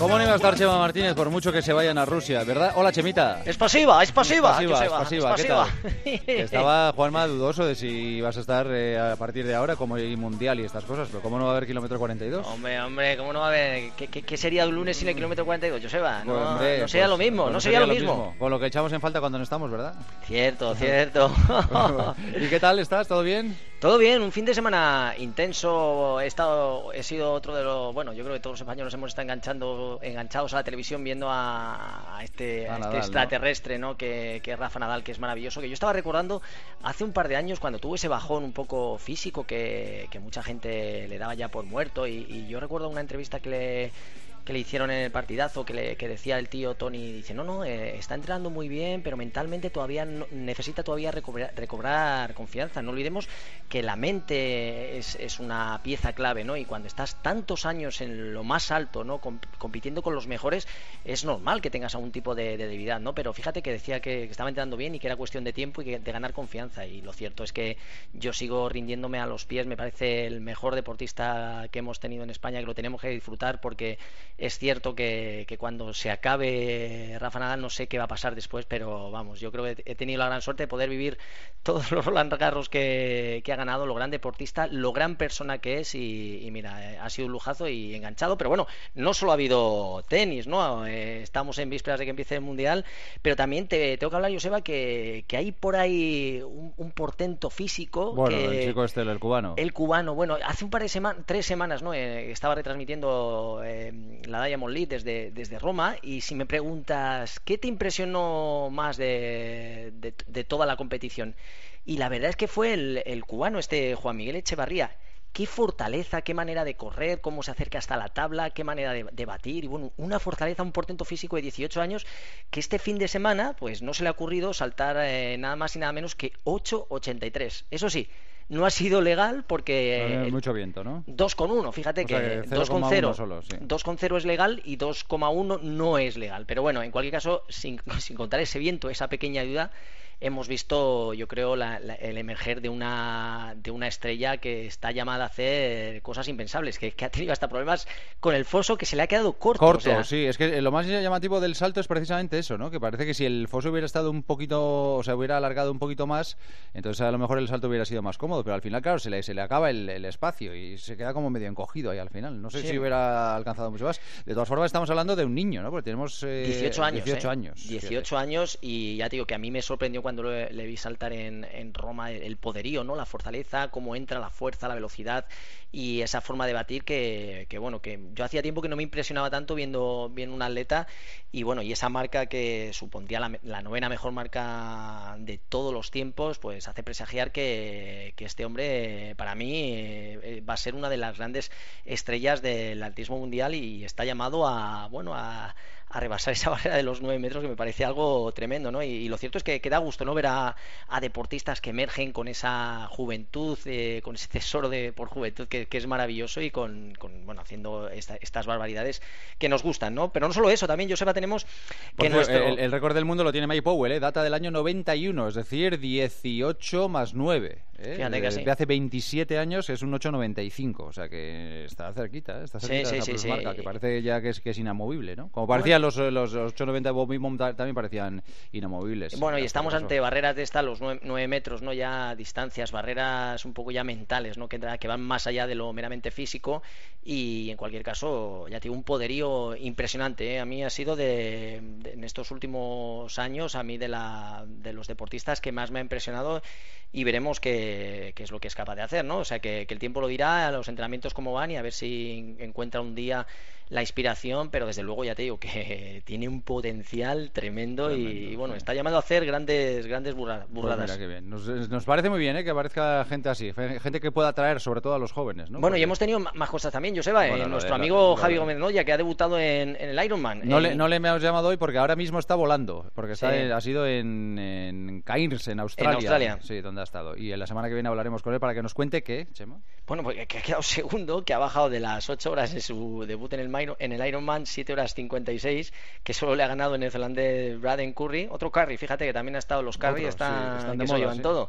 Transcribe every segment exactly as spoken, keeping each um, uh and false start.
¿Cómo no iba a estar Chema Martínez por mucho que se vayan a Rusia, verdad? Hola, Chemita. Es pasiva, es pasiva, es pasiva, Joseba, es pasiva. es pasiva. ¿Qué tal? Estaba Juanma dudoso de si vas a estar eh, a partir de ahora como el Mundial y estas cosas, pero ¿cómo no va a haber kilómetro cuarenta y dos? Hombre, hombre, ¿cómo no va a haber? ¿Qué, qué, qué sería un lunes sin el kilómetro cuarenta y dos, Joseba? No, Pues, hombre, no sería pues, lo mismo, pues no sería, sería lo mismo. mismo. Con lo que echamos en falta cuando no estamos, ¿verdad? Cierto, cierto. ¿Y qué tal estás? ¿Todo bien? Todo bien, un fin de semana intenso. He estado, he sido otro de los, bueno, yo creo que todos los españoles hemos estado enganchando, enganchados a la televisión viendo a, a este, a a este Nadal, extraterrestre, ¿no? Que, que es Rafa Nadal, que es maravilloso. Que yo estaba recordando hace un par de años cuando tuvo ese bajón un poco físico que, que mucha gente le daba ya por muerto y, y yo recuerdo una entrevista que le que le hicieron en el partidazo, que, le, que decía el tío Tony, dice, no, no, eh, está entrenando muy bien, pero mentalmente todavía no, necesita todavía recobrar, recobrar confianza. No olvidemos que la mente es, es una pieza clave, ¿no? Y cuando estás tantos años en lo más alto, ¿no? Com compitiendo con los mejores, es normal que tengas algún tipo de, de debilidad, ¿no? Pero fíjate que decía que, que estaba entrenando bien y que era cuestión de tiempo y que, de ganar confianza. Y lo cierto es que yo sigo rindiéndome a los pies, me parece el mejor deportista que hemos tenido en España, que lo tenemos que disfrutar porque es cierto que, que cuando se acabe Rafa Nadal no sé qué va a pasar después, pero vamos, yo creo que he tenido la gran suerte de poder vivir todos los Roland Garros que, que ha ganado, lo gran deportista, lo gran persona que es y, y mira, ha sido un lujazo y enganchado, pero bueno, no solo ha habido tenis, ¿no? Eh, estamos en vísperas de que empiece el Mundial, pero también te tengo que hablar, Joseba, que, que hay por ahí un, un portento físico. Bueno, que, el chico este, el cubano. El cubano, bueno, hace un par de semanas, tres semanas, ¿no? Eh, estaba retransmitiendo eh, la Diamond League desde, desde Roma y si me preguntas ¿qué te impresionó más de, de, de toda la competición? Y la verdad es que fue el, el cubano, este Juan Miguel Echevarría. Qué fortaleza, qué manera de correr, cómo se acerca hasta la tabla, qué manera de, de batir y bueno, una fortaleza, un portento físico de dieciocho años que este fin de semana pues no se le ha ocurrido saltar eh, nada más y nada menos que ocho ochenta y tres. Eso sí, no ha sido legal porque... No, mucho viento, ¿no? dos coma uno, fíjate o que, que dos coma cero sí. dos coma cero es legal y dos coma uno no es legal. Pero bueno, en cualquier caso, sin, sin contar ese viento, esa pequeña ayuda, hemos visto, yo creo, la, la, el emerger de una, de una estrella que está llamada a hacer cosas impensables, que, que ha tenido hasta problemas con el foso que se le ha quedado corto. Corto, o sea... sí, es que lo más llamativo del salto es precisamente eso, ¿no? Que parece que si el foso hubiera estado un poquito, o sea, hubiera alargado un poquito más, entonces a lo mejor el salto hubiera sido más cómodo, pero al final, claro, se le, se le acaba el, el espacio y se queda como medio encogido ahí al final. No sé sí. si hubiera alcanzado mucho más. De todas formas, estamos hablando de un niño, ¿no? Porque tenemos eh, dieciocho años. dieciocho ¿eh? años. dieciocho años y ya te digo que a mí me sorprendió cuando le, le vi saltar en, en Roma el poderío, ¿no? La fortaleza, cómo entra la fuerza, la velocidad y esa forma de batir que, que bueno, que yo hacía tiempo que no me impresionaba tanto viendo, viendo un atleta y bueno, y esa marca que supondría la, la novena mejor marca de todos los tiempos, pues hace presagiar que, que este hombre para mí eh, va a ser una de las grandes estrellas del atletismo mundial y está llamado a, bueno, a a rebasar esa barrera de los nueve metros que me parece algo tremendo, ¿no? Y, y lo cierto es que, que da gusto, ¿no? Ver a, a deportistas que emergen con esa juventud, eh, con ese tesoro de por juventud que, que es maravilloso y con, con bueno, haciendo esta, estas barbaridades que nos gustan, ¿no? Pero no solo eso, también, Joseba, tenemos que Porque nuestro... El, el récord del mundo lo tiene Mike Powell, ¿eh? Data del año noventa y uno, es decir, dieciocho más nueve. ¿eh? Fíjate que de, sí. de hace veintisiete años es un ocho noventa y cinco, o sea que está cerquita, ¿eh? Está cerquita sí, de sí, esa sí, marca, sí. que parece ya que es, que es inamovible, ¿no? Como parecía bueno. los, los ocho noventa de Bobby Moore también parecían inamovibles. Bueno, y estamos ante barreras de estas, los nueve metros, ¿no? Ya distancias, barreras un poco ya mentales, ¿no? Que, que van más allá de lo meramente físico y en cualquier caso, ya tengo un poderío impresionante, ¿eh? A mí ha sido de, de en estos últimos años, a mí de, la, de los deportistas que más me ha impresionado y veremos qué, qué es lo que es capaz de hacer, ¿no? O sea, que, que el tiempo lo dirá, a los entrenamientos cómo van y a ver si encuentra un día la inspiración, pero desde luego ya te digo que tiene un potencial tremendo, tremendo y, y bueno, sí. Está llamado a hacer grandes grandes burradas. Pues mira, qué bien. Nos, nos parece muy bien, ¿eh? Que aparezca gente así, gente que pueda atraer sobre todo a los jóvenes, ¿no? Bueno, Porque... y hemos tenido más cosas también, Joseba, bueno, eh, nuestro de, amigo lo, Javi lo, Gómez Noya, que ha debutado en, en el Ironman. No, en... le, no le hemos llamado hoy porque ahora mismo está volando, porque está sí. en, ha sido en, en Cairns, en Australia. En Australia. Sí, donde ha estado. Y en la semana que viene hablaremos con él para que nos cuente qué, Chema. Bueno, pues que ha quedado segundo, que ha bajado de las ocho horas en su debut en el, en el Ironman, siete horas cincuenta y seis, que solo le ha ganado el neozelandés Braden Curry. Otro Curry, fíjate que también ha estado los Curry, Otro, están, sí, están de que moda, se llevan sí. todo.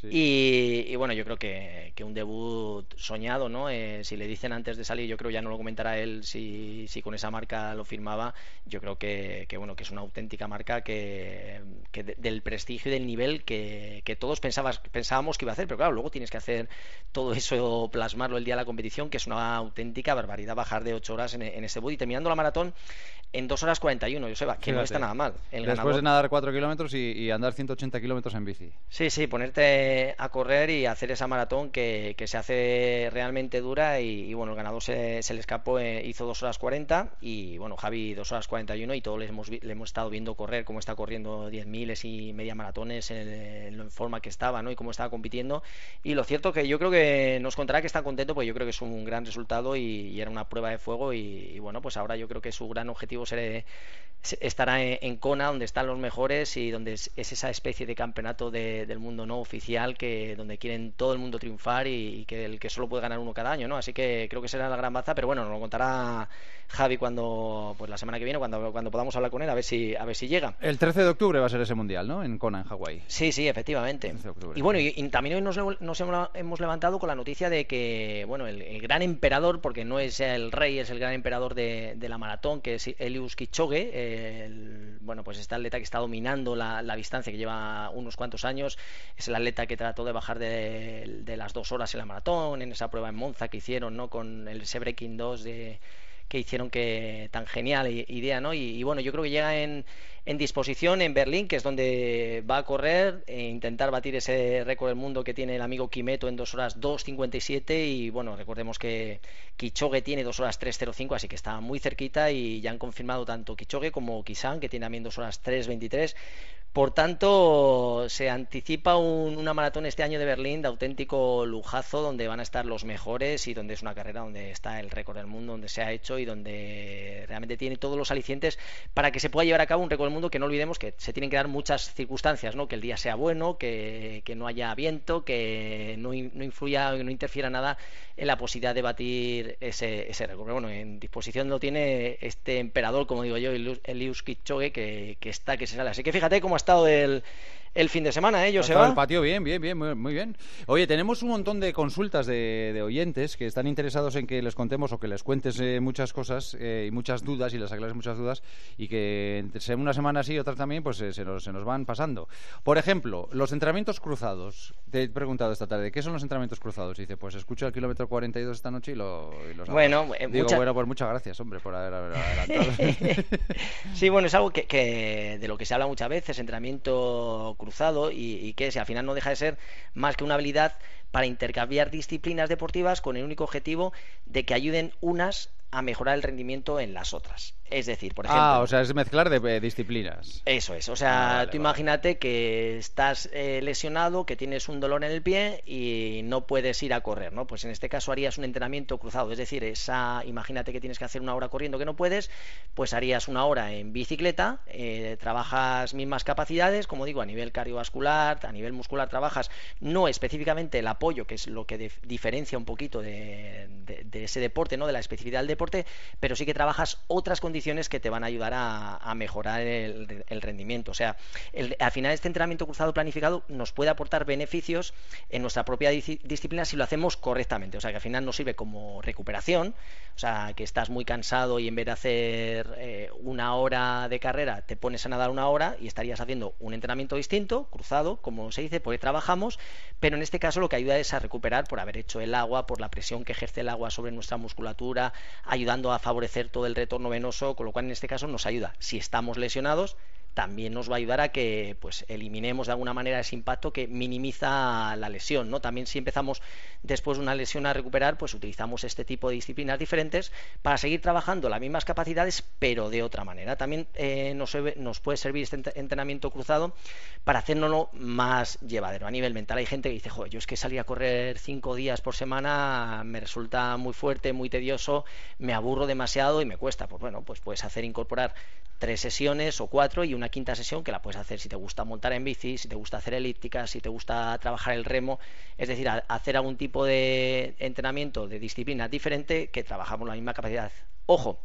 Sí. Y, y bueno, yo creo que, que un debut soñado, ¿no? Eh, si le dicen antes de salir, yo creo ya no lo comentará él si, si con esa marca lo firmaba. Yo creo que, que bueno, que es una auténtica marca que, que de- del prestigio y del nivel que, que todos pensabas, pensábamos que iba a hacer, pero claro, luego tienes que hacer todo eso, plasmarlo el día de la competición, que es una auténtica barbaridad bajar de ocho horas en, en ese debut y terminando la maratón en dos horas cuarenta y uno, Joseba, que no está Fíjate. nada mal. El Después de ganador. nadar cuatro kilómetros y, y andar ciento ochenta kilómetros en bici. Sí, sí, ponerte a correr y hacer esa maratón que, que se hace realmente dura y, y, bueno, el ganador se, se le escapó, eh, hizo dos horas cuarenta y bueno, Javi dos horas cuarenta y uno y todos le hemos, vi- le hemos estado viendo correr, cómo está corriendo diez miles y media maratones en, el- en lo en forma que estaba, ¿no? Y cómo estaba compitiendo y lo cierto que yo creo que nos contará que está contento porque yo creo que es un gran resultado y, y era una prueba de fuego y, y bueno, pues ahora yo creo que su gran objetivo será se- estará en, en Kona, donde están los mejores y donde es, es esa especie de campeonato de- del mundo no oficial que donde quieren todo el mundo triunfar y, y que el que solo puede ganar uno cada año, ¿no? Así que creo que será la gran baza, pero bueno, nos lo contará Javi cuando, pues la semana que viene, cuando, cuando podamos hablar con él, a ver si, a ver si llega. El trece de octubre va a ser ese mundial, ¿no? En Kona, en Hawái. Sí, sí, efectivamente. trece de octubre. Y bueno, y, y también hoy nos, lev- nos hemos hemos levantado con la noticia de que, bueno, el, el gran emperador, porque no es el rey, es el gran emperador de, de la maratón, que es Eliud Kipchoge, el, bueno, pues este atleta que está dominando la, la distancia, que lleva unos cuantos años, es el atleta que trató de bajar de, de las dos horas en la maratón, en esa prueba en Monza que hicieron, ¿no? Con el Sebrekin dos de que hicieron que tan genial idea, ¿no? Y, y bueno, yo creo que llega en, en disposición en Berlín, que es donde va a correr e intentar batir ese récord del mundo que tiene el amigo Kimeto en dos horas dos cincuenta y siete y bueno, recordemos que Kipchoge tiene dos horas tres cero cinco, así que está muy cerquita y ya han confirmado tanto Kipchoge como Kisan, que tiene también dos horas tres veintitrés. Por tanto, se anticipa un- una maratón este año de Berlín de auténtico lujazo, donde van a estar los mejores y donde es una carrera donde está el récord del mundo, donde se ha hecho y donde realmente tiene todos los alicientes para que se pueda llevar a cabo un récord del mundo, que no olvidemos que se tienen que dar muchas circunstancias, ¿no? Que el día sea bueno, que, que no haya viento, que no, in- no influya, no interfiera nada en la posibilidad de batir ese, ese récord. Pero bueno, en disposición lo tiene este emperador, como digo yo, Eliud Eliud Kipchoge, que, que está que se sale. Así que fíjate cómo ha estado el, el fin de semana, ¿eh, Ha estado el Joseba? patio bien, bien, bien, muy, muy bien. Oye, tenemos un montón de consultas de, de oyentes que están interesados en que les contemos o que les cuentes eh, muchas cosas eh, y muchas dudas y les aclares muchas dudas y que entre una semana sí y otra también pues eh, se, nos, se nos van pasando. Por ejemplo, los entrenamientos cruzados. Te he preguntado esta tarde, ¿qué son los entrenamientos cruzados? Y dice, pues escucho el kilómetro cuarenta y dos esta noche y, lo, y los hago. Bueno, eh, Digo, mucha- bueno, pues muchas gracias, hombre, por haber, haber adelantado. Sí, bueno, es algo que, que de lo que se habla muchas veces, entrenamiento cruzado, y, y que si al final no deja de ser más que una habilidad para intercambiar disciplinas deportivas con el único objetivo de que ayuden unas a mejorar el rendimiento en las otras. Es decir, por ejemplo, Ah, o sea, es mezclar de eh, disciplinas. eso es, o Ah, sea, vale, tú vale. imagínate que estás eh, lesionado, que tienes un dolor en el pie y no puedes ir a correr, ¿no? Pues en este caso harías un entrenamiento cruzado, es decir, esa, imagínate que tienes que hacer una hora corriendo que no puedes, pues harías una hora en bicicleta, eh, trabajas mismas capacidades, como digo, a nivel cardiovascular, a nivel muscular trabajas no específicamente el apoyo, que es lo que dif- diferencia un poquito de, de- de ese deporte, ¿no? De la especificidad del deporte, pero sí que trabajas otras condiciones que te van a ayudar a, a mejorar el, el rendimiento. O sea, el- al final este entrenamiento cruzado planificado nos puede aportar beneficios en nuestra propia dis- disciplina si lo hacemos correctamente. O sea, que al final nos sirve como recuperación, o sea, que estás muy cansado y en vez de hacer eh, una hora de carrera te pones a nadar una hora y estarías haciendo un entrenamiento distinto, cruzado, como se dice, porque trabajamos, pero en este caso lo que ayuda es a recuperar por haber hecho el agua, por la presión que ejerce el agua sobre nuestra musculatura, ayudando a favorecer todo el retorno venoso, con lo cual en este caso nos ayuda. Si estamos lesionados, también nos va a ayudar a que pues eliminemos de alguna manera ese impacto que minimiza la lesión, ¿no? También si empezamos después de una lesión a recuperar, pues utilizamos este tipo de disciplinas diferentes para seguir trabajando las mismas capacidades, pero de otra manera. También eh, nos, nos puede servir este entrenamiento cruzado para hacernoslo más llevadero a nivel mental. Hay gente que dice, joder, yo es que salir a correr cinco días por semana me resulta muy fuerte, muy tedioso, me aburro demasiado y me cuesta. Pues bueno, pues puedes hacer incorporar tres sesiones o cuatro y una quinta sesión que la puedes hacer si te gusta montar en bici, si te gusta hacer elíptica, si te gusta trabajar el remo, es decir, a, hacer algún tipo de entrenamiento de disciplina diferente que trabajamos la misma capacidad. Ojo,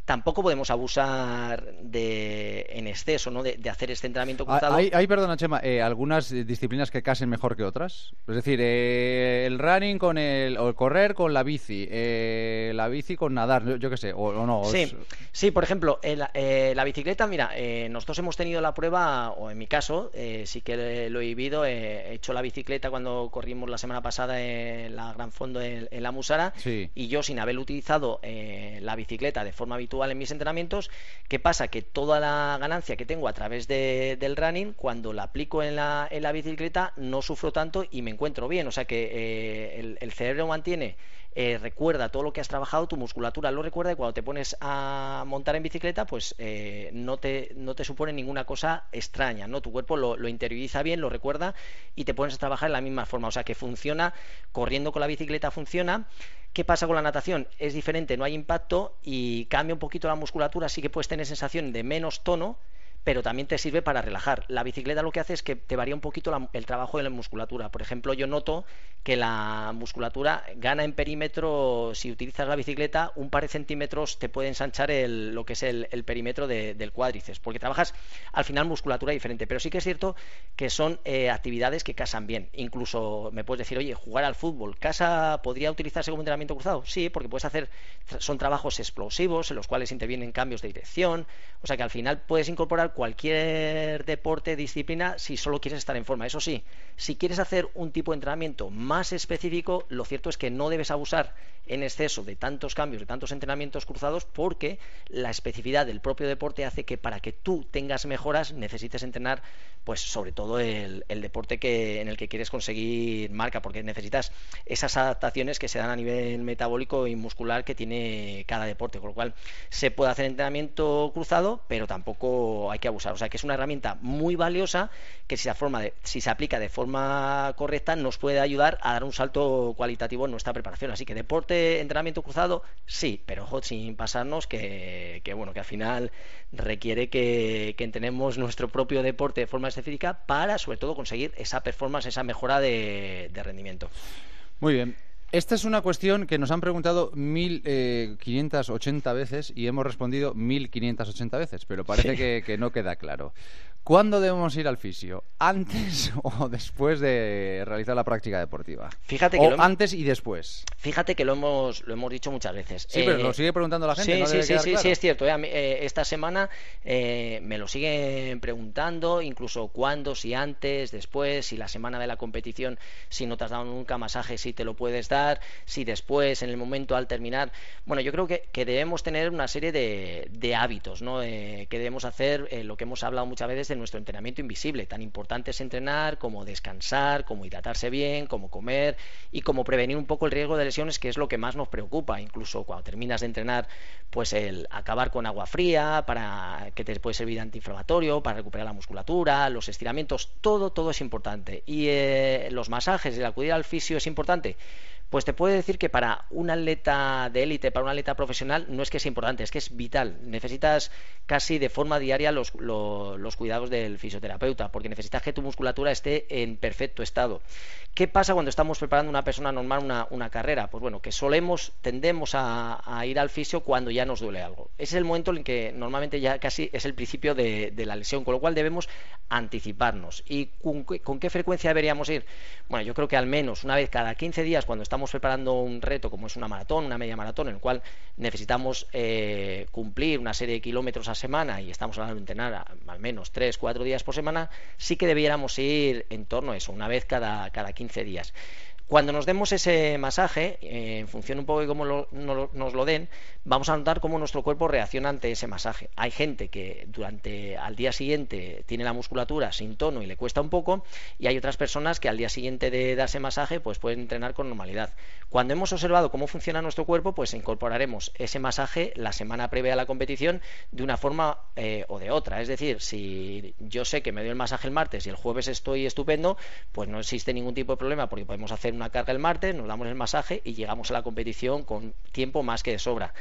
tampoco podemos abusar de en exceso, ¿no? De, de hacer este entrenamiento cruzado. Hay, hay perdona, Chema, eh, algunas disciplinas que casen mejor que otras. Es decir, eh, el running con el, o el correr con la bici, eh, la bici con nadar, yo, yo qué sé, o, o no. Sí, es... sí, por ejemplo, el, eh, la bicicleta, mira, eh, nosotros hemos tenido la prueba, o en mi caso, eh, sí que lo he vivido, eh, he hecho la bicicleta cuando corrimos la semana pasada en la Gran Fondo en, en la Musara, Sí. y yo sin haber utilizado eh, la bicicleta de forma habitual en mis entrenamientos, ¿qué pasa? Que toda la ganancia que tengo a través de, del running, cuando la aplico en la, en la bicicleta, no sufro tanto y me encuentro bien. O sea que eh, el, el cerebro mantiene, eh, recuerda todo lo que has trabajado, tu musculatura lo recuerda, y cuando te pones a montar en bicicleta, pues eh, no, te, no te supone ninguna cosa extraña, ¿no? Tu cuerpo lo, lo interioriza bien, lo recuerda, y te pones a trabajar de la misma forma. O sea que funciona, corriendo con la bicicleta funciona. ¿Qué pasa con la natación? Es diferente, no hay impacto y cambia un poquito la musculatura, sí que puedes tener sensación de menos tono, pero también te sirve para relajar. La bicicleta lo que hace es que te varía un poquito la, el trabajo de la musculatura. Por ejemplo, yo noto que la musculatura gana en perímetro. Si utilizas la bicicleta, un par de centímetros te puede ensanchar el, lo que es el, el perímetro de, del cuádriceps, porque trabajas al final musculatura diferente. Pero sí que es cierto que son eh, actividades que casan bien. Incluso me puedes decir, oye, jugar al fútbol, ¿casa podría utilizarse como entrenamiento cruzado? Sí, porque puedes hacer, son trabajos explosivos en los cuales intervienen cambios de dirección. O sea que al final puedes incorporar cualquier deporte, disciplina, si solo quieres estar en forma. Eso sí, si quieres hacer un tipo de entrenamiento más específico, lo cierto es que no debes abusar en exceso de tantos cambios, de tantos entrenamientos cruzados, porque la especificidad del propio deporte hace que para que tú tengas mejoras necesites entrenar, pues sobre todo el, el deporte que, en el que quieres conseguir marca, porque necesitas esas adaptaciones que se dan a nivel metabólico y muscular que tiene cada deporte, con lo cual se puede hacer entrenamiento cruzado, pero tampoco hay que abusar. O sea que es una herramienta muy valiosa que si se, forma de, si se aplica de forma correcta nos puede ayudar a dar un salto cualitativo en nuestra preparación. Así que deporte, entrenamiento cruzado, sí, pero ojo, sin pasarnos que, que bueno, que al final requiere que, que entrenemos nuestro propio deporte de forma específica para sobre todo conseguir esa performance, esa mejora de, de rendimiento. Muy bien. Esta es una cuestión que nos han preguntado mil quinientas ochenta veces y hemos respondido mil quinientas ochenta veces, pero parece sí. que, que no queda claro. ¿Cuándo debemos ir al fisio? ¿Antes o después de realizar la práctica deportiva? Fíjate que o lo hemos... antes y después. Fíjate que lo hemos lo hemos dicho muchas veces. Sí, eh... pero lo sigue preguntando la gente. Sí, ¿no sí, debe sí, sí, claro? sí, es cierto. Eh, eh, esta semana eh, me lo siguen preguntando, incluso cuándo, si antes, después, si la semana de la competición, si no te has dado nunca masaje, si te lo puedes dar, si después, en el momento al terminar. Bueno, yo creo que, que debemos tener una serie de, de hábitos, ¿no? Eh, que debemos hacer, eh, lo que hemos hablado muchas veces de nuestro entrenamiento invisible. Tan importante es entrenar como descansar, como hidratarse bien, como comer y como prevenir un poco el riesgo de lesiones, que es lo que más nos preocupa. Incluso cuando terminas de entrenar, pues el acabar con agua fría, para que te puede servir de antiinflamatorio, para recuperar la musculatura, los estiramientos, todo, todo es importante. Y eh, los masajes, el acudir al fisio es importante. Pues te puedo decir que para un atleta de élite, para un atleta profesional, no es que sea importante, es que es vital. Necesitas casi de forma diaria los, los, los cuidados del fisioterapeuta, porque necesitas que tu musculatura esté en perfecto estado. ¿Qué pasa cuando estamos preparando una persona normal una, una carrera? Pues bueno, que solemos, tendemos a, a ir al fisio cuando ya nos duele algo. Ese es el momento en que normalmente ya casi es el principio de, de la lesión, con lo cual debemos anticiparnos. ¿Y con, con qué frecuencia deberíamos ir? Bueno, yo creo que al menos una vez cada quince días, cuando estamos Estamos preparando un reto como es una maratón, una media maratón, en el cual necesitamos eh, cumplir una serie de kilómetros a semana y estamos hablando de entrenar a, al menos tres, cuatro días por semana, sí que debiéramos ir en torno a eso, una vez cada, cada quince días. Cuando nos demos ese masaje, eh, en función un poco de cómo lo, no, nos lo den, vamos a notar cómo nuestro cuerpo reacciona ante ese masaje. Hay gente que durante al día siguiente tiene la musculatura sin tono y le cuesta un poco, y hay otras personas que al día siguiente de darse masaje pues pueden entrenar con normalidad. Cuando hemos observado cómo funciona nuestro cuerpo, pues incorporaremos ese masaje la semana previa a la competición de una forma eh, o de otra. Es decir, si yo sé que me doy el masaje el martes y el jueves estoy estupendo, pues no existe ningún tipo de problema, porque podemos hacer una carga el martes, nos damos el masaje y llegamos a la competición con tiempo más que de sobra.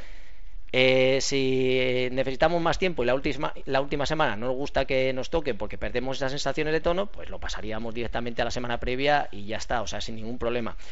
Eh, si necesitamos más tiempo y la última, la última semana no nos gusta que nos toque porque perdemos esas sensaciones de tono, pues lo pasaríamos directamente a la semana previa y ya está, o sea, sin ningún problema.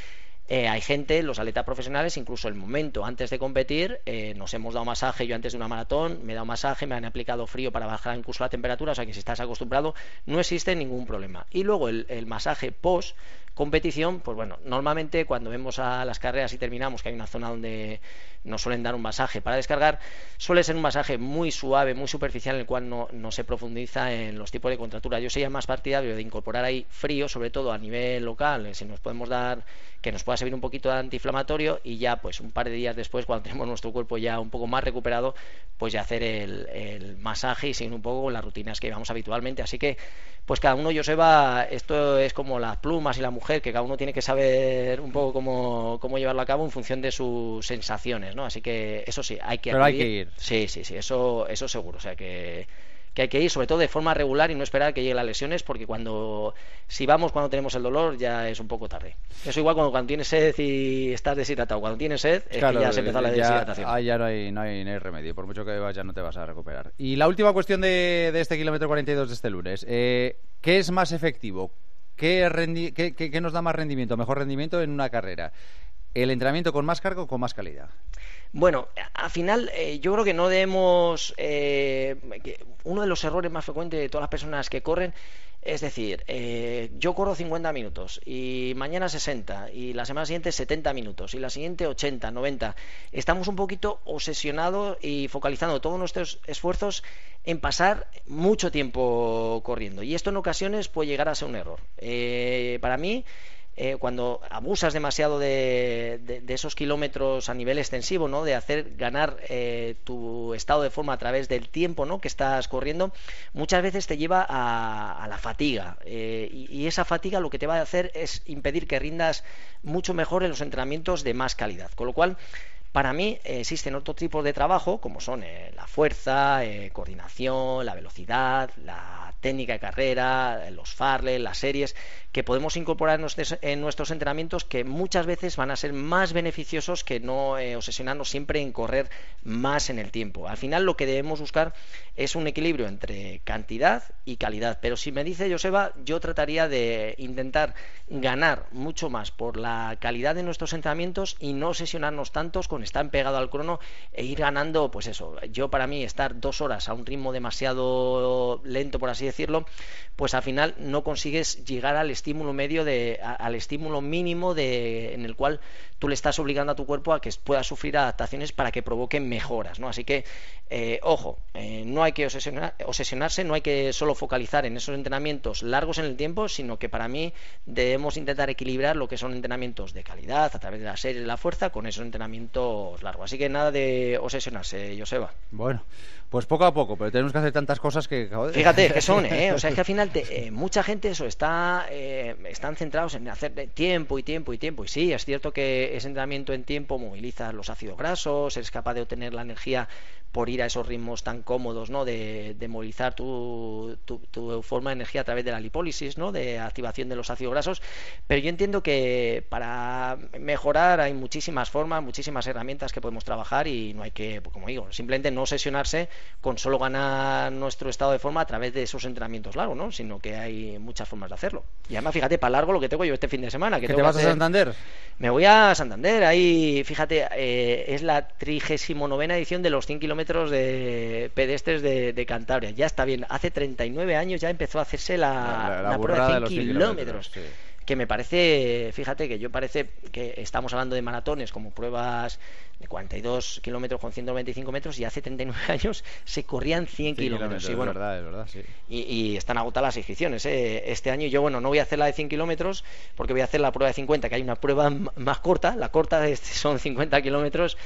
Eh, hay gente, los atletas profesionales, incluso el momento antes de competir, eh, nos hemos dado masaje. Yo antes de una maratón me he dado masaje, me han aplicado frío para bajar incluso la temperatura, o sea que si estás acostumbrado no existe ningún problema. Y luego el, el masaje post competición, pues bueno, normalmente cuando vemos a las carreras y terminamos, que hay una zona donde nos suelen dar un masaje para descargar, suele ser un masaje muy suave, muy superficial, en el cual no, no se profundiza en los tipos de contractura. Yo sería más partidario de incorporar ahí frío, sobre todo a nivel local, si nos podemos dar, que nos pueda servir un poquito de antiinflamatorio, y ya pues un par de días después, cuando tenemos nuestro cuerpo ya un poco más recuperado, pues ya hacer el, el masaje y seguir un poco con las rutinas que llevamos habitualmente. Así que pues cada uno, Joseba, esto es como las plumas y la mujer, que cada uno tiene que saber un poco cómo, cómo llevarlo a cabo en función de sus sensaciones, ¿no? Así que eso sí, hay que Pero acudir. hay que ir. Sí, sí, sí, eso, eso seguro. O sea que, que hay que ir, sobre todo de forma regular, y no esperar a que lleguen las lesiones, porque cuando si vamos cuando tenemos el dolor ya es un poco tarde. Eso igual cuando, cuando tienes sed y estás deshidratado. Cuando tienes sed es Claro, que ya se empezó la ya, deshidratación. ah, ya no hay, no, hay, no hay remedio. Por mucho que vayas, no te vas a recuperar. Y la última cuestión de, de este kilómetro cuarenta y dos de este lunes. Eh, ¿Qué es más efectivo? ¿Qué, rendi qué, qué, ¿Qué nos da más rendimiento, mejor rendimiento en una carrera? ¿El entrenamiento con más carga o con más calidad? Bueno, al final eh, yo creo que no debemos... Eh, que uno de los errores más frecuentes de todas las personas que corren es decir, eh, yo corro cincuenta minutos y mañana sesenta y la semana siguiente setenta minutos y la siguiente ochenta, noventa. Estamos un poquito obsesionados y focalizando todos nuestros esfuerzos en pasar mucho tiempo corriendo, y esto en ocasiones puede llegar a ser un error. Eh, para mí, Eh, cuando abusas demasiado de, de, de esos kilómetros a nivel extensivo, ¿no? De hacer ganar eh, tu estado de forma a través del tiempo, ¿no? Que estás corriendo, muchas veces te lleva a, a la fatiga, eh, y, y esa fatiga lo que te va a hacer es impedir que rindas mucho mejor en los entrenamientos de más calidad, con lo cual para mí eh, existen otros tipos de trabajo, como son eh, la fuerza, eh, coordinación, la velocidad, la técnica de carrera, los farles, las series, que podemos incorporar en nuestros, en nuestros entrenamientos, que muchas veces van a ser más beneficiosos que no eh, obsesionarnos siempre en correr más en el tiempo. Al final lo que debemos buscar es un equilibrio entre cantidad y calidad, pero si me dice Joseba, yo trataría de intentar ganar mucho más por la calidad de nuestros entrenamientos y no obsesionarnos tantos con estar pegado al crono e ir ganando, pues eso. Yo, para mí, estar dos horas a un ritmo demasiado lento, por así decirlo, pues al final no consigues llegar al estímulo medio de, a, al estímulo mínimo de, en el cual tú le estás obligando a tu cuerpo a que pueda sufrir adaptaciones para que provoquen mejoras, ¿no? Así que eh, ojo, eh, no hay que obsesionar, obsesionarse, no hay que solo focalizar en esos entrenamientos largos en el tiempo, sino que para mí debemos intentar equilibrar lo que son entrenamientos de calidad a través de la serie de la fuerza con esos entrenamientos largos. Así que nada de obsesionarse, Joseba. Bueno, pues poco a poco, pero tenemos que hacer tantas cosas que... Joder. Fíjate que son, ¿eh? O sea, es que al final te, eh, mucha gente eso está eh, están centrados en hacer tiempo y tiempo y tiempo. Y sí, es cierto que ese entrenamiento en tiempo moviliza los ácidos grasos, eres capaz de obtener la energía por ir a esos ritmos tan cómodos, ¿no? De, de movilizar tu, tu, tu forma de energía a través de la lipólisis, ¿no? De activación de los ácidos grasos. Pero yo entiendo que para mejorar hay muchísimas formas, muchísimas herramientas que podemos trabajar, y no hay que, como digo, simplemente no obsesionarse con solo ganar nuestro estado de forma a través de esos entrenamientos largos, ¿no? Sino que hay muchas formas de hacerlo. Y además, fíjate, para largo lo que tengo yo este fin de semana. Que ¿Que tengo te vas que hacer... a Santander? Me voy a Santander, ahí, fíjate, eh, es la trigésima novena edición de los cien kilómetros de pedestres de, de Cantabria. Ya está bien, hace treinta y nueve años ya empezó a hacerse la, la, la, la, la prueba de cien, de cien kilómetros. Sí. Que me parece, fíjate que yo parece que estamos hablando de maratones como pruebas de cuarenta y dos kilómetros con ciento noventa y cinco metros, y hace treinta y nueve años se corrían cien kilómetros. Y bueno, es verdad, es verdad, sí. Y, y están agotadas las inscripciones, ¿eh? Este año yo, bueno, no voy a hacer la de cien kilómetros porque voy a hacer la prueba de cincuenta, que hay una prueba más corta. La corta es, son cincuenta kilómetros,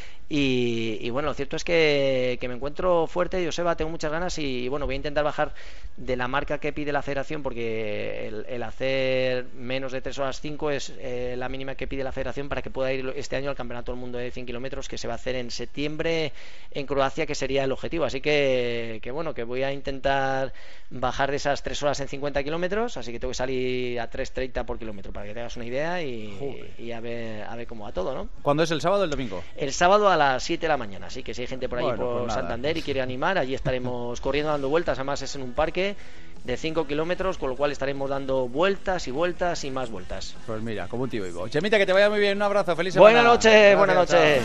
y, y bueno, lo cierto es que, que me encuentro fuerte, Joseba, tengo muchas ganas, y bueno, voy a intentar bajar de la marca que pide la federación, porque el, el hacer menos de tres horas cinco es eh, la mínima que pide la federación para que pueda ir este año al Campeonato del Mundo de cien kilómetros, que se va a hacer en septiembre en Croacia, que sería el objetivo. Así que, que bueno, que voy a intentar bajar de esas tres horas en cincuenta kilómetros, así que tengo que salir a tres treinta por kilómetro para que te hagas una idea, y, y a ver a ver cómo va todo, ¿no? ¿Cuándo es el sábado o el domingo? El sábado a las siete de la mañana, así que si hay gente por ahí, bueno, por pues Santander, y quiere animar, allí estaremos corriendo, dando vueltas. Además es en un parque de cinco kilómetros, con lo cual estaremos dando vueltas y vueltas y más vueltas. Pues mira, como un tío vivo. Chemita, que te vaya muy bien, un abrazo, feliz semana. Buenas noches, Gracias, buenas noches.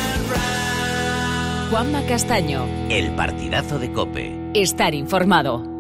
Juanma Castaño. El partidazo de COPE. Estar informado.